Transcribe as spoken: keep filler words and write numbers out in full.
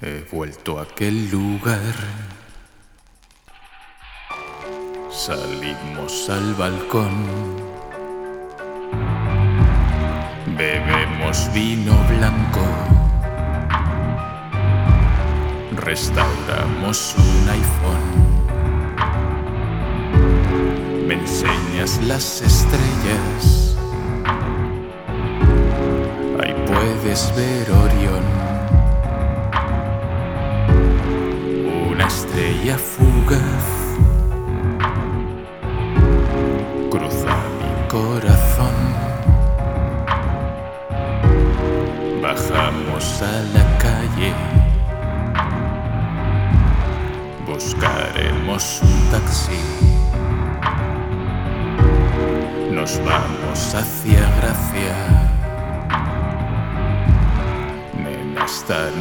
He vuelto a aquel lugar. Salimos al balcón. Bebemos vino blanco. Restauramos un iPhone. Me enseñas las estrellas. Ahí puedes ver Orión. Una estrella fugaz cruza mi corazón. Bajamos a la calle. Buscaremos un taxi. Nos vamos hacia Gracia. Nena, esta